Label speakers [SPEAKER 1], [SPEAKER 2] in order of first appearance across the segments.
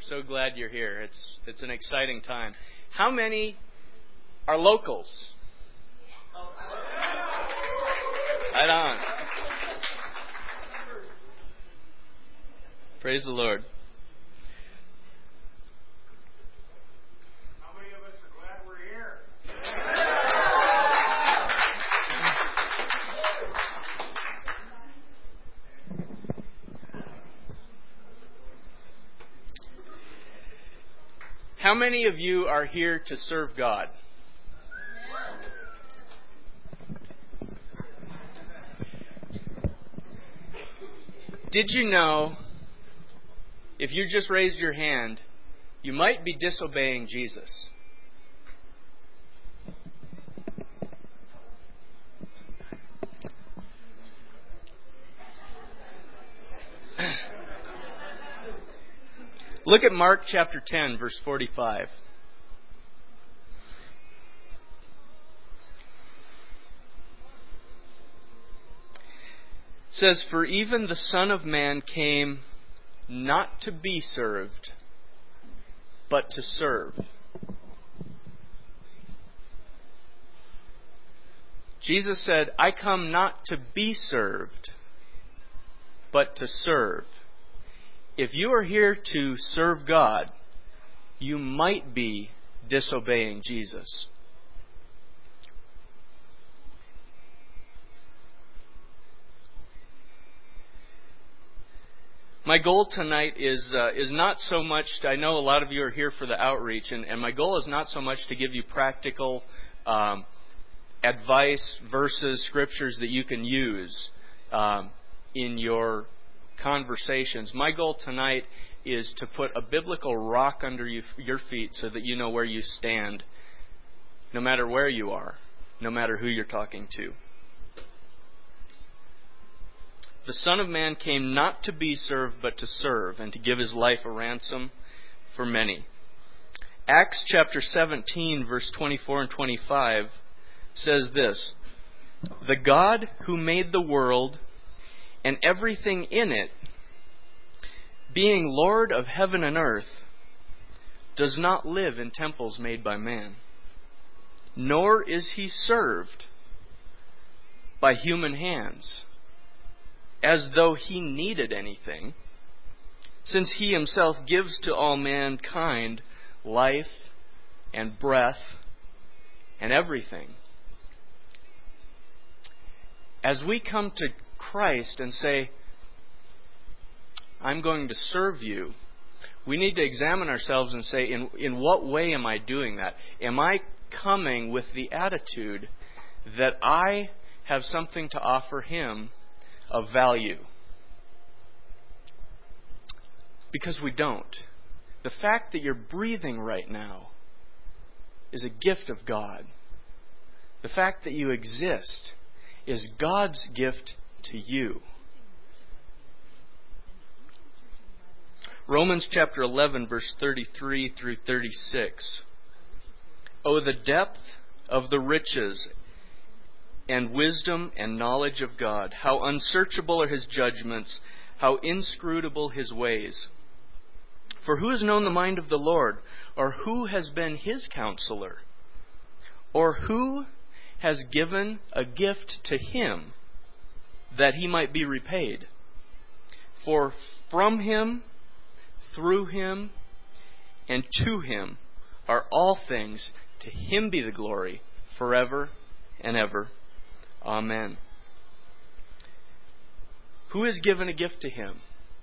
[SPEAKER 1] so glad you're here. It's an exciting time. How many are locals? Right on. Praise the Lord.
[SPEAKER 2] How many of us are glad we're here?
[SPEAKER 1] How many of you are here to serve God? Did you know, if you just raised your hand, you might be disobeying Jesus? Look at Mark chapter 10, verse 45. It says, "For even the Son of Man came not to be served, but to serve." Jesus said, "I come not to be served, but to serve." If you are here to serve God, you might be disobeying Jesus. My goal tonight is not so much, I know a lot of you are here for the outreach, and my goal is not so much to give you practical advice, verses, scriptures that you can use in your conversations. My goal tonight is to put a biblical rock under your feet so that you know where you stand, no matter where you are, no matter who you're talking to. The Son of Man came not to be served, but to serve, and to give His life a ransom for many. Acts chapter 17, verse 24 and 25 says this, "The God who made the world and everything in it, being Lord of heaven and earth, does not live in temples made by man, nor is He served by human hands, as though He needed anything, since He Himself gives to all mankind life and breath and everything." As we come to Christ and say, "I'm going to serve you," we need to examine ourselves and say, in what way am I doing that? Am I coming with the attitude that I have something to offer Him of value? Because we don't. The fact that you're breathing right now is a gift of God. The fact that you exist is God's gift to you. Romans chapter 11, verse 33 through 36. "Oh, the depth of the riches and wisdom and knowledge of God! How unsearchable are His judgments, how inscrutable His ways! For who has known the mind of the Lord? Or who has been His counselor? Or who has given a gift to Him that He might be repaid? For from Him, through Him, and to Him are all things. To Him be the glory forever and ever. Amen." Who has given a gift to Him?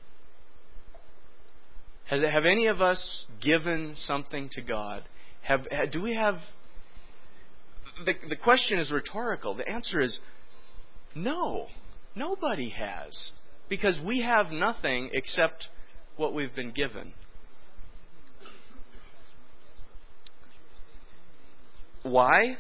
[SPEAKER 1] Have any of us given something to God? Do we have... The question is rhetorical. The answer is no. Nobody has. Because we have nothing except what we've been given. Why?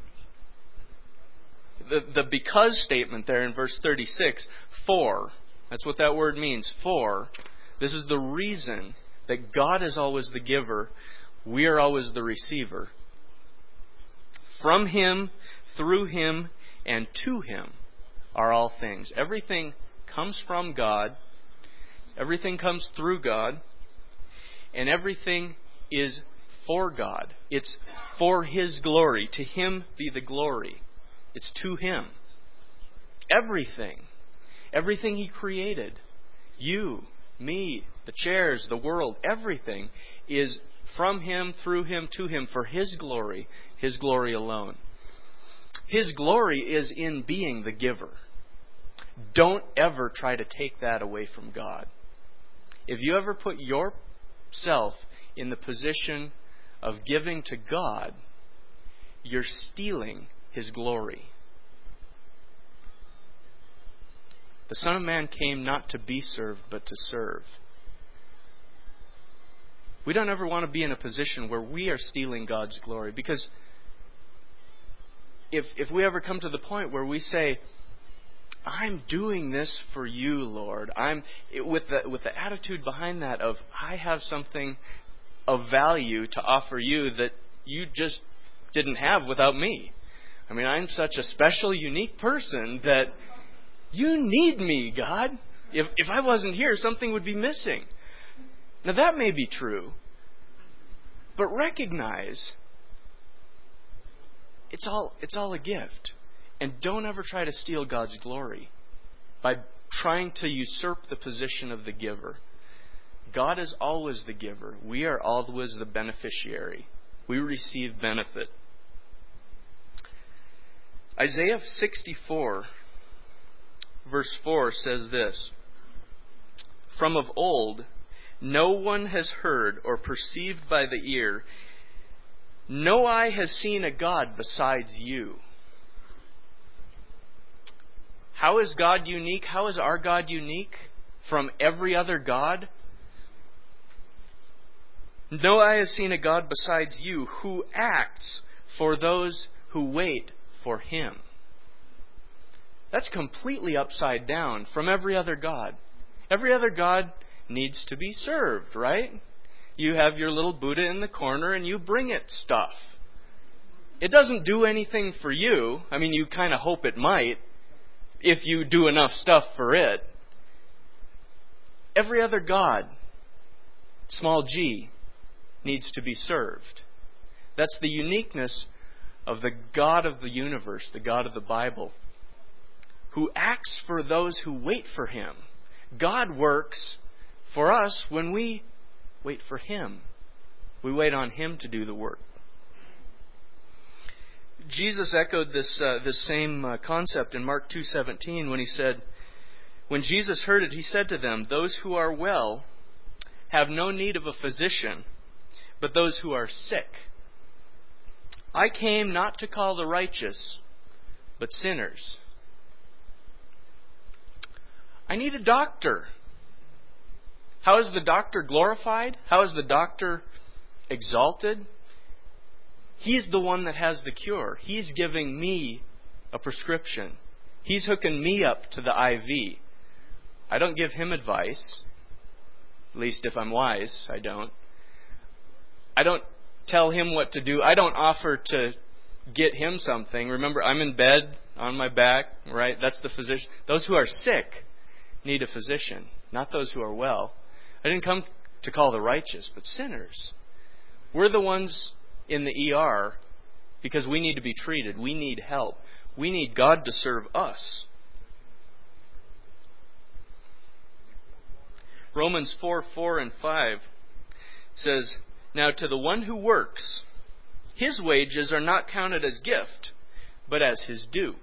[SPEAKER 1] The because statement there in verse 36, for, that's what that word means, for. This is the reason that God is always the giver, we are always the receiver. From Him, through Him, and to Him are all things. Everything comes from God. Everything comes through God. and everything is for God. It's for His glory. To Him be the glory. It's to Him. Everything. Everything He created. You, me, the chairs, the world, everything is from Him, through Him, to Him, for His glory alone. His glory is in being the giver. Don't ever try to take that away from God. If you ever put yourself in the position of giving to God, you're stealing His glory. The Son of Man came not to be served, but to serve. We don't ever want to be in a position where we are stealing God's glory, because if we ever come to the point where we say, I'm doing this for you, Lord, with the attitude behind that of, I have something of value to offer you that you just didn't have without me. I mean, I'm such a special, unique person that you need me, God. If I wasn't here, something would be missing. Now that may be true, but recognize it's all a gift. And don't ever try to steal God's glory by trying to usurp the position of the giver. God is always the giver. We are always the beneficiary. We receive benefit. Isaiah 64, verse 4 says this: From of old, no one has heard or perceived by the ear, no eye has seen a God besides you. How is God unique? How is our God unique from every other God? No eye has seen a God besides you who acts for those who wait for Him. That's completely upside down from every other God. Every other God needs to be served, right? You have your little Buddha in the corner and you bring it stuff. It doesn't do anything for you. I mean, you kind of hope it might if you do enough stuff for it. Every other God, small g, needs to be served. That's the uniqueness of the God of the universe, the God of the Bible, who acts for those who wait for Him. God works for us when we wait for Him. We wait on Him to do the work. Jesus echoed this same concept in Mark 2:17 when He said, when Jesus heard it, He said to them, Those who are well have no need of a physician, but those who are sick. I came not to call the righteous, but sinners. I need a doctor. How is the doctor glorified? How is the doctor exalted? He's the one that has the cure. He's giving me a prescription. He's hooking me up to the IV. I don't give him advice. At least if I'm wise, I don't. I don't tell him what to do. I don't offer to get him something. Remember, I'm in bed on my back, right? That's the physician. Those who are sick need a physician, not those who are well. I didn't come to call the righteous, but sinners. We're the ones in the ER because we need to be treated. We need help. We need God to serve us. Romans 4:4 and 5 says, Now to the one who works, his wages are not counted as gift, but as his due.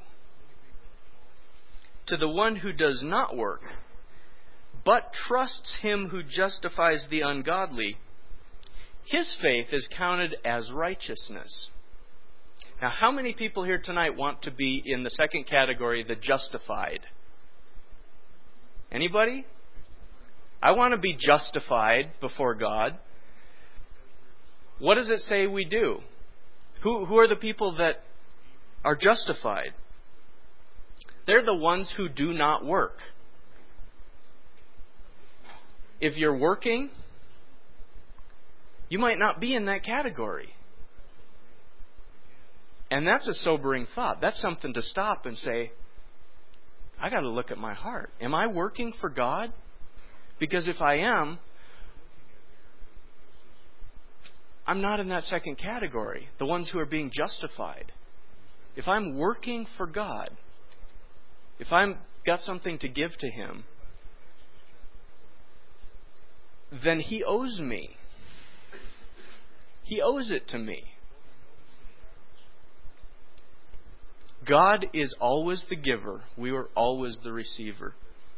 [SPEAKER 1] To the one who does not work, but trusts Him who justifies the ungodly, his faith is counted as righteousness. Now, how many people here tonight want to be in the second category, the justified? Anybody? I want to be justified before God. What does it say we do? Who are the people that are justified? They're the ones who do not work. If you're working, you might not be in that category. And that's a sobering thought. That's something to stop and say, I got to look at my heart. Am I working for God? Because if I am, I'm not in that second category, the ones who are being justified. If I'm working for God, if I've got something to give to Him, then He owes me. He owes it to me. God is always the giver. We are always the receiver.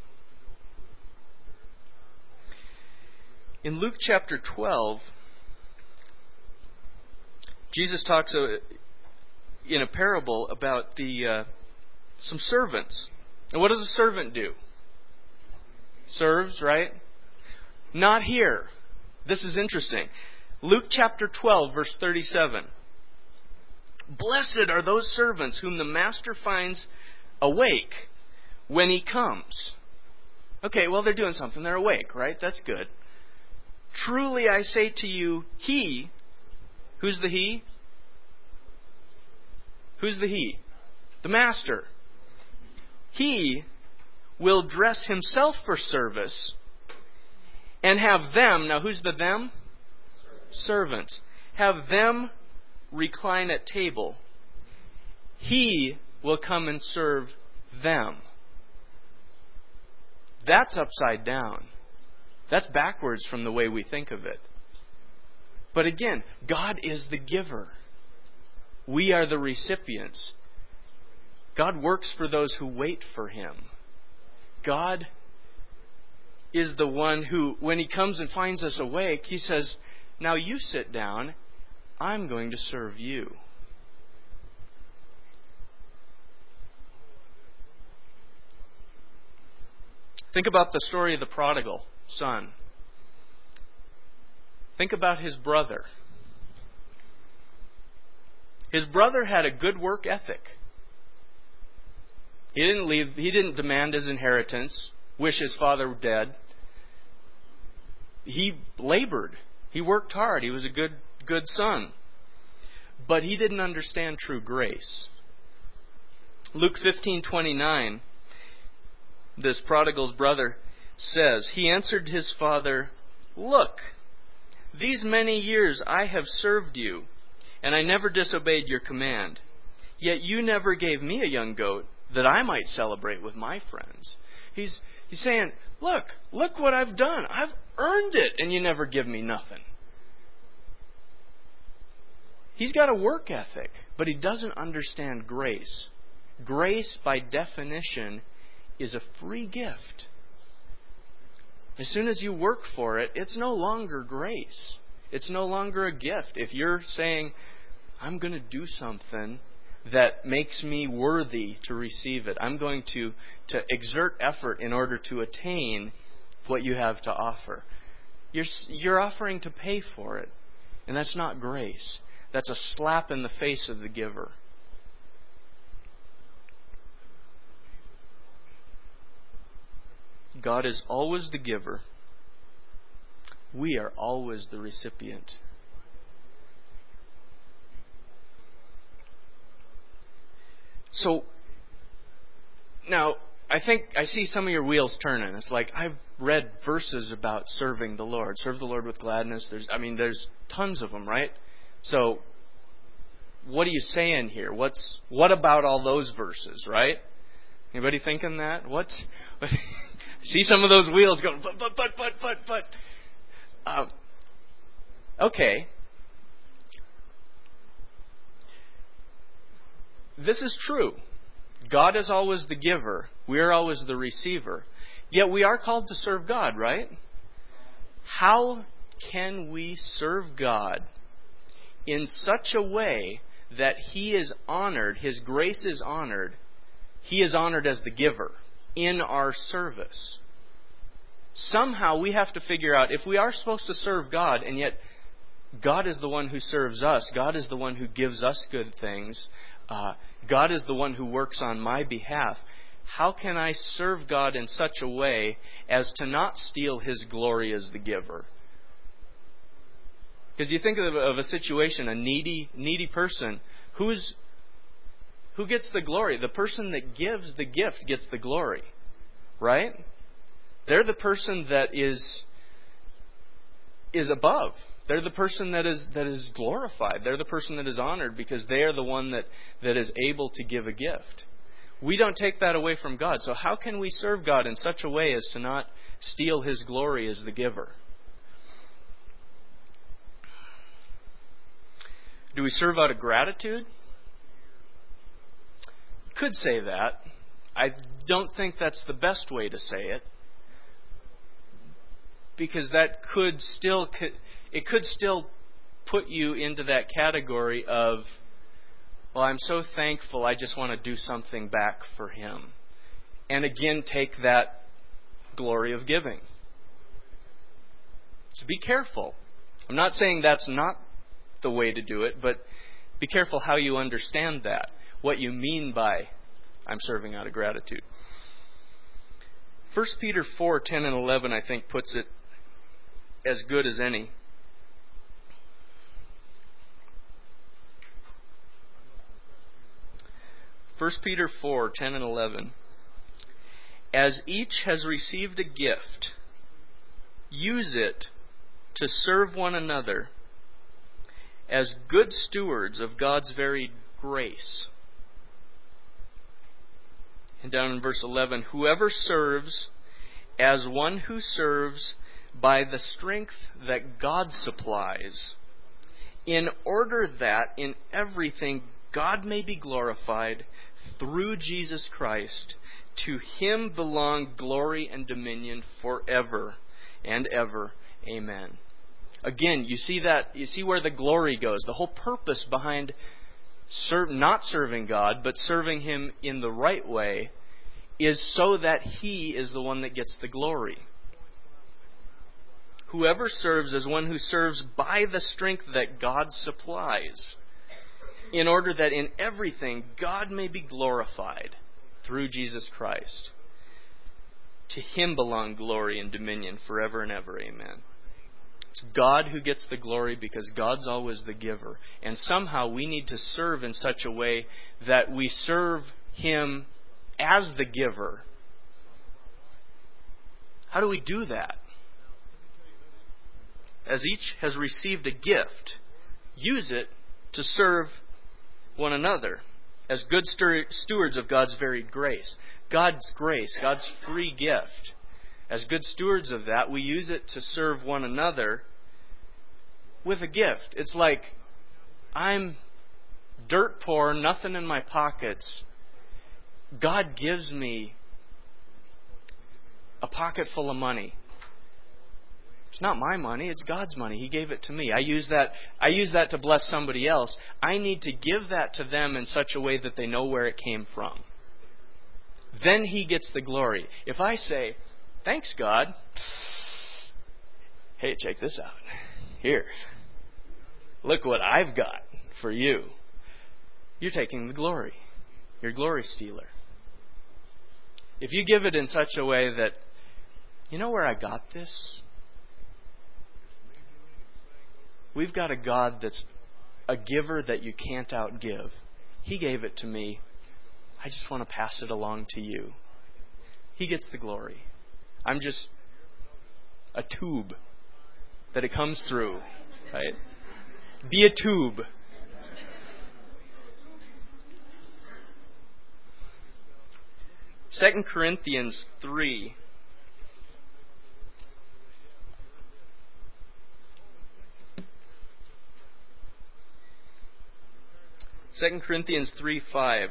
[SPEAKER 1] In Luke chapter 12, Jesus talks in a parable about some servants. And what does a servant do? Serves, right? Not here. This is interesting. Luke chapter 12, verse 37. Blessed are those servants whom the master finds awake when he comes. Okay, well, they're doing something. They're awake, right? That's good. Truly I say to you, he, who's the he? Who's the he? The master. He will dress himself for service and have them, now who's the them? Servants. Have them recline at table. He will come and serve them. That's upside down. That's backwards from the way we think of it. But again, God is the giver. We are the recipients. God works for those who wait for Him. God is the one who, when He comes and finds us awake, He says, now you sit down. I'm going to serve you. Think about the story of the prodigal son. Think about his brother. His brother had a good work ethic. He didn't demand his inheritance, wish his father were dead. He labored. He worked hard. He was a good son. But he didn't understand true grace. Luke 15:29, this prodigal's brother says, he answered his father, look, these many years I have served you, and I never disobeyed your command. Yet you never gave me a young goat that I might celebrate with my friends. He's saying, look what I've done. I've earned it, and you never give me nothing. He's got a work ethic, but he doesn't understand grace. Grace, by definition, is a free gift. As soon as you work for it, it's no longer grace. It's no longer a gift. If you're saying, I'm going to do something that makes me worthy to receive it, I'm going to exert effort in order to attain what you have to offer, you're offering to pay for it. And that's not grace. That's a slap in the face of the giver. God is always the giver. We are always the recipient. So, now, I think I see some of your wheels turning. It's like, I've read verses about serving the Lord. Serve the Lord with gladness. There's tons of them, right? So, what are you saying here? What about all those verses, right? Anybody thinking that? See some of those wheels going, but. Okay. This is true. God is always the giver. We are always the receiver. Yet we are called to serve God, right? How can we serve God in such a way that He is honored, His grace is honored, He is honored as the giver in our service? Somehow we have to figure out, if we are supposed to serve God, and yet God is the one who serves us, God is the one who gives us good things, God is the one who works on my behalf, how can I serve God in such a way as to not steal His glory as the giver? Because you think of a situation, a needy person, who gets the glory? The person that gives the gift gets the glory, right? They're the person that is above. They're the person that is glorified. They're the person that is honored because they are the one that is able to give a gift. We don't take that away from God. So how can we serve God in such a way as to not steal His glory as the giver? Do we serve out of gratitude? You could say that. I don't think that's the best way to say it. Because that could still put you into that category of, well, I'm so thankful, I just want to do something back for Him. And again, take that glory of giving. So be careful. I'm not saying that's not the way to do it, but be careful how you understand that. What you mean by, I'm serving out of gratitude. 1 Peter 4:10 and 11, I think, puts it as good as any. First Peter 4:10 and 11. As each has received a gift, use it to serve one another as good stewards of God's varied grace. And down in verse 11, whoever serves as one who serves by the strength that God supplies, in order that in everything God may be glorified through Jesus Christ. To Him belong glory and dominion forever and ever. Amen. Again, you see where the glory goes. The whole purpose behind not serving God, but serving Him in the right way, is so that He is the one that gets the glory. Whoever serves as one who serves by the strength that God supplies, in order that in everything God may be glorified through Jesus Christ. To Him belong glory and dominion forever and ever. Amen. It's God who gets the glory because God's always the giver. And somehow we need to serve in such a way that we serve Him as the giver. How do we do that? As each has received a gift, use it to serve one another as good stewards of God's varied grace. God's grace, God's free gift. As good stewards of that, we use it to serve one another with a gift. It's like, I'm dirt poor, nothing in my pockets. God gives me a pocket full of money. It's not my money, it's God's money. He gave it to me. I use that to bless somebody else. I need to give that to them in such a way that they know where it came from. Then He gets the glory. If I say, thanks, God. Hey, check this out. Here. Look what I've got for you. You're taking the glory. You're a glory stealer. If you give it in such a way that, you know where I got this? We've got a God that's a giver that you can't outgive. He gave it to me. I just want to pass it along to you. He gets the glory. I'm just a tube that it comes through. Right? Be a tube. Second Corinthians 3. 2 Corinthians 3:5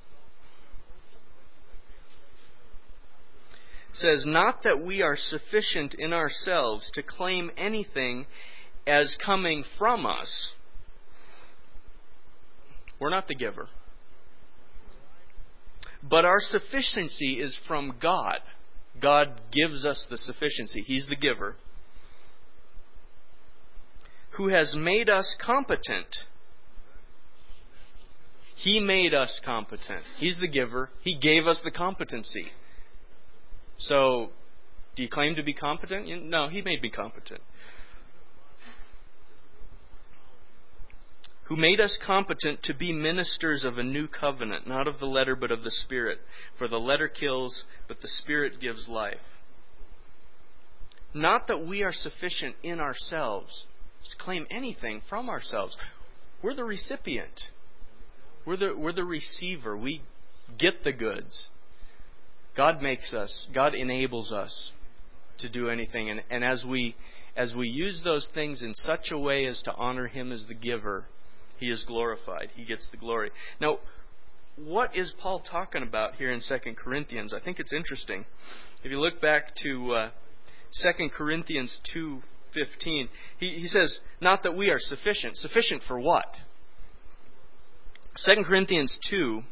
[SPEAKER 1] says, not that we are sufficient in ourselves to claim anything as coming from us. We're not the giver. But our sufficiency is from God. God gives us the sufficiency. He's the giver. Who has made us competent. He made us competent. He's the giver. He gave us the competency. So, do you claim to be competent? No, He made me competent. Who made us competent to be ministers of a new covenant, not of the letter but of the Spirit. For the letter kills, but the Spirit gives life. Not that we are sufficient in ourselves. to claim anything from ourselves. We're the recipient. We're the receiver. We get the goods. God makes us. God enables us to do anything. And as we use those things in such a way as to honor Him as the giver, He is glorified. He gets the glory. Now, what is Paul talking about here in 2 Corinthians? I think it's interesting. If you look back to 2 Corinthians 2:15, he says, not that we are sufficient. Sufficient for what? 2 Corinthians 2,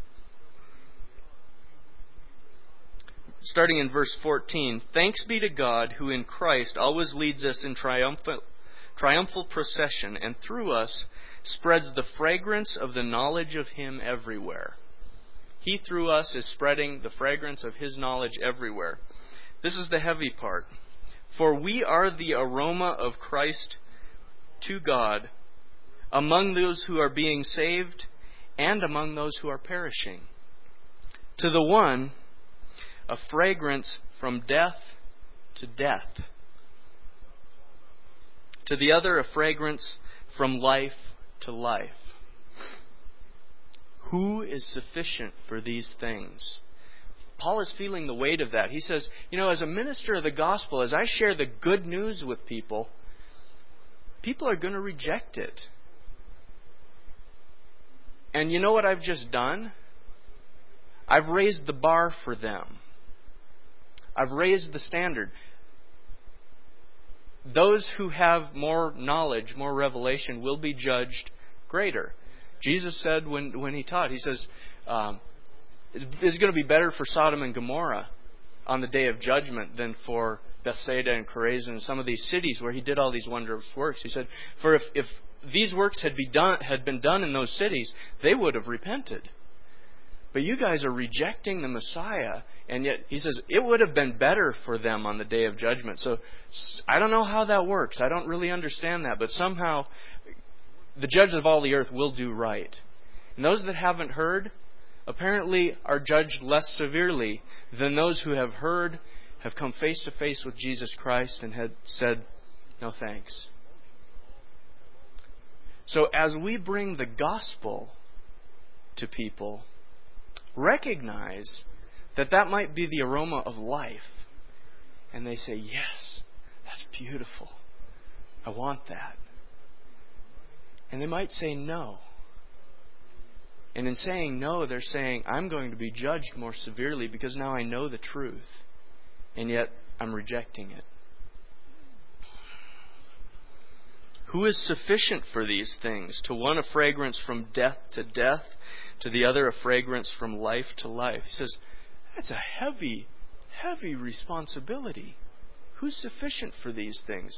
[SPEAKER 1] starting in verse 14, thanks be to God who in Christ always leads us in triumphal procession, and through us spreads the fragrance of the knowledge of Him everywhere. He through us is spreading the fragrance of His knowledge everywhere. This is the heavy part. For we are the aroma of Christ to God among those who are being saved and among those who are perishing. To the one, a fragrance from death to death. To the other, a fragrance from life to life. Who is sufficient for these things? Paul is feeling the weight of that. He says, as a minister of the gospel, as I share the good news with people, people are going to reject it. And you know what I've just done? I've raised the bar for them. I've raised the standard. Those who have more knowledge, more revelation, will be judged greater. Jesus said when He taught, He says, it's going to be better for Sodom and Gomorrah on the day of judgment than for Bethsaida and Chorazin and some of these cities where He did all these wondrous works. He said, for if these works had been done in those cities, they would have repented. But you guys are rejecting the Messiah, and yet He says it would have been better for them on the day of judgment. So I don't know how that works. I don't really understand that. But somehow the judge of all the earth will do right. And those that haven't heard apparently are judged less severely than those who have heard, have come face to face with Jesus Christ and had said, no thanks. So as we bring the gospel to people, recognize that might be the aroma of life. And they say, yes, that's beautiful. I want that. And they might say no. And in saying no, they're saying, I'm going to be judged more severely because now I know the truth. And yet, I'm rejecting it. Who is sufficient for these things? To one, a fragrance from death to death. To the other, a fragrance from life to life. He says, that's a heavy, heavy responsibility. Who's sufficient for these things?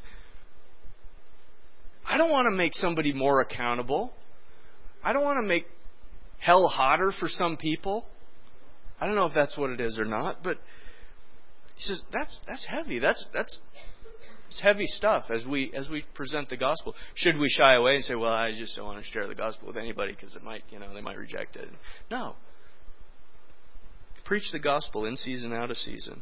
[SPEAKER 1] I don't want to make somebody more accountable. I don't want to make hell hotter for some people. I don't know if that's what it is or not, but he says that's heavy. That's heavy stuff as we present the gospel. Should we shy away and say, well, I just don't want to share the gospel with anybody because it might, they might reject it? No. Preach the gospel in season, out of season.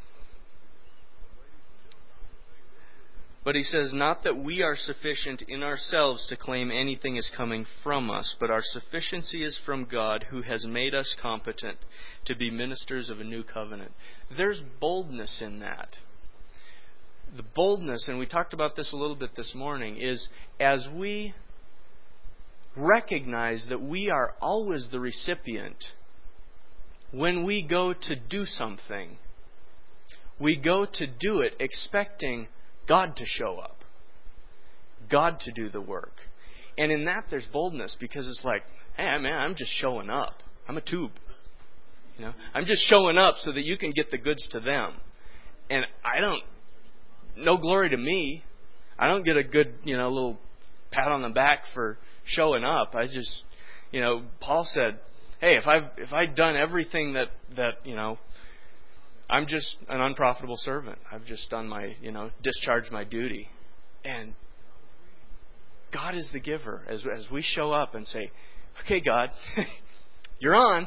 [SPEAKER 1] But he says, not that we are sufficient in ourselves to claim anything is coming from us, but our sufficiency is from God, who has made us competent to be ministers of a new covenant. There's boldness in that. The boldness, and we talked about this a little bit this morning, is as we recognize that we are always the recipient, when we go to do something, we go to do it expecting God to show up, God to do the work. And in that there's boldness, because it's like, hey man, I'm just showing up. I'm a tube. I'm just showing up so that you can get the goods to them. And no glory to me. I don't get a good, little pat on the back for showing up. I just, Paul said, hey, if I'd done everything that I'm just an unprofitable servant. I've just done my, discharged my duty. And God is the giver. As we show up and say, okay, God, you're on.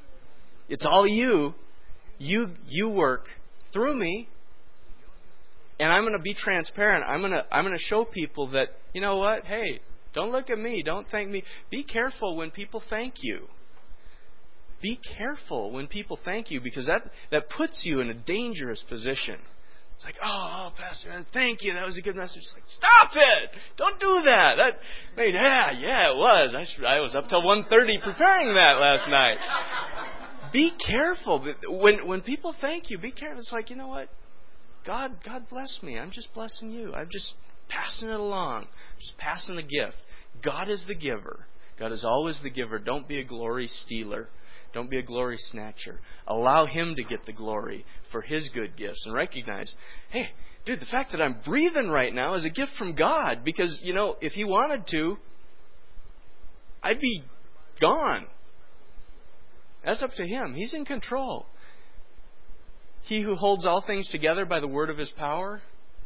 [SPEAKER 1] It's all you. You work through me. And I'm going to be transparent. I'm going to show people that, you know what? Hey, don't look at me. Don't thank me. Be careful when people thank you. Be careful when people thank you, because that puts you in a dangerous position. It's like, oh, Pastor, thank you. That was a good message. It's like, stop it! Don't do that. Yeah, it was. I was up till 1:30 preparing that last night. Be careful. When people thank you, be careful. It's like, you know what? God bless me. I'm just blessing you. I'm just passing it along. Just passing the gift. God is the giver. God is always the giver. Don't be a glory stealer. Don't be a glory snatcher. Allow Him to get the glory for His good gifts. And recognize, hey, dude, the fact that I'm breathing right now is a gift from God. Because, if He wanted to, I'd be gone. That's up to Him. He's in control. He who holds all things together by the word of His power,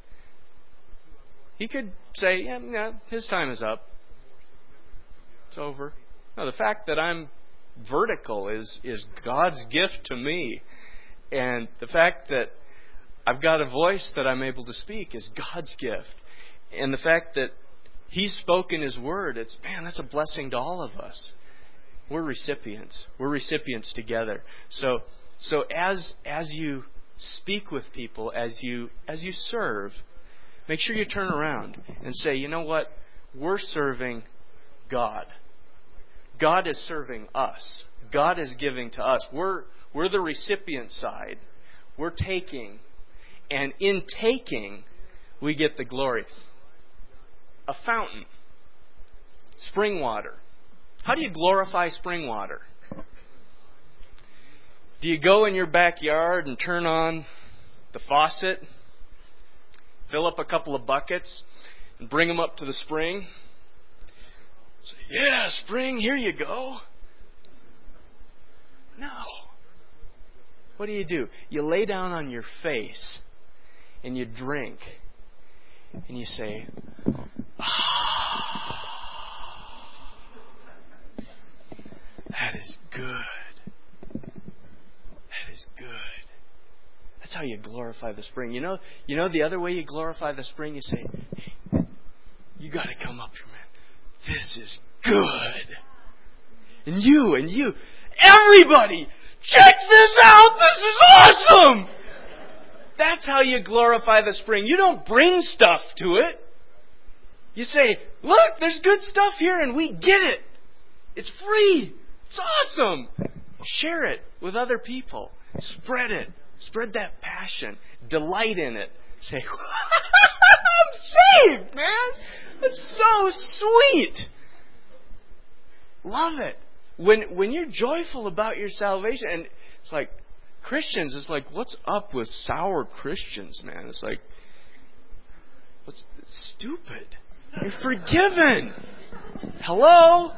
[SPEAKER 1] He could say, yeah, His time is up. It's over. No, the fact that I'm vertical is God's gift to me. And the fact that I've got a voice that I'm able to speak is God's gift. And the fact that He's spoken His word, that's a blessing to all of us. We're recipients. We're recipients together. So as you speak with people, as you serve, make sure you turn around and say, you know what? We're serving God. God is serving us. God is giving to us. We're the recipient side. We're taking. And in taking, we get the glory. A fountain. Spring water. How do you glorify spring water? Do you go in your backyard and turn on the faucet, fill up a couple of buckets, and bring them up to the spring? Say, yeah, spring, here you go. No. What do? You lay down on your face and you drink and you say, that is good. That is good. That's how you glorify the spring. You know the other way you glorify the spring? You say, hey, you got to come up here, man. This is good. And you, everybody, check this out. This is awesome. That's how you glorify the spring. You don't bring stuff to it. You say, look, there's good stuff here and we get it. It's free. It's awesome. Share it with other people. Spread it. Spread that passion. Delight in it. Say, I'm saved, man. That's so sweet. Love it. When you're joyful about your salvation, and it's like, Christians, it's like, what's up with sour Christians, man? It's like, it's stupid. You're forgiven. Hello?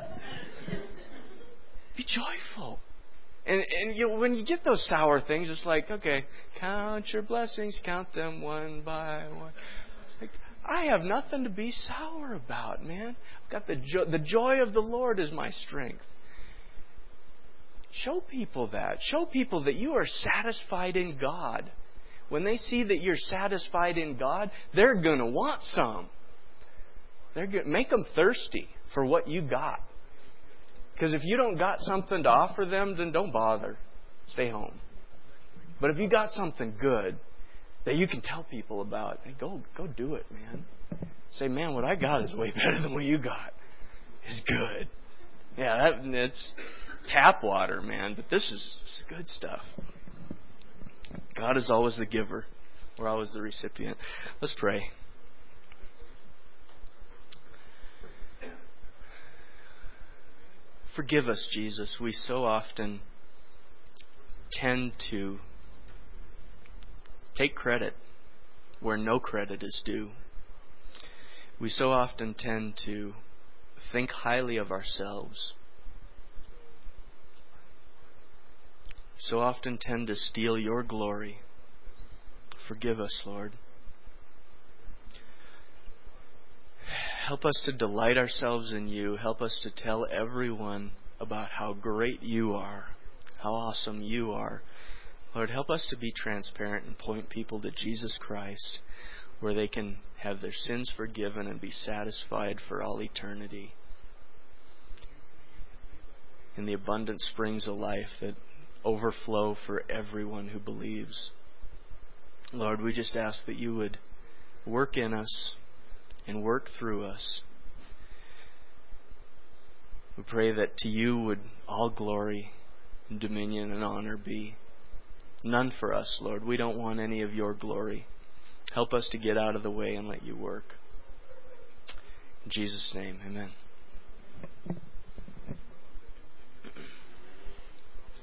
[SPEAKER 1] Be joyful. And when you get those sour things, it's like, okay, count your blessings, count them one by one. It's like, I have nothing to be sour about, man. I've got the joy of the Lord is my strength. Show people that. Show people that you are satisfied in God. When they see that you're satisfied in God, they're going to want some. Make them thirsty for what you got. Because if you don't got something to offer them, then don't bother. Stay home. But if you got something good that you can tell people about, hey, go do it, man. Say, man, what I got is way better than what you got. It's good. Yeah, it's tap water, man. But this is good stuff. God is always the giver. We're always the recipient. Let's pray. Forgive us, Jesus. We so often tend to take credit where no credit is due. We so often tend to think highly of ourselves. So often tend to steal your glory. Forgive us, Lord. Help us to delight ourselves in you. Help us to tell everyone about how great you are, how awesome you are. Lord, help us to be transparent and point people to Jesus Christ. where they can have their sins forgiven and be satisfied for all eternity in the abundant springs of life that overflow for everyone who believes. Lord, we just ask that you would work in us and work through us. We pray that to you would all glory and dominion and honor be. None for us, Lord. We don't want any of your glory. Help us to get out of the way and let you work. In Jesus' name, amen.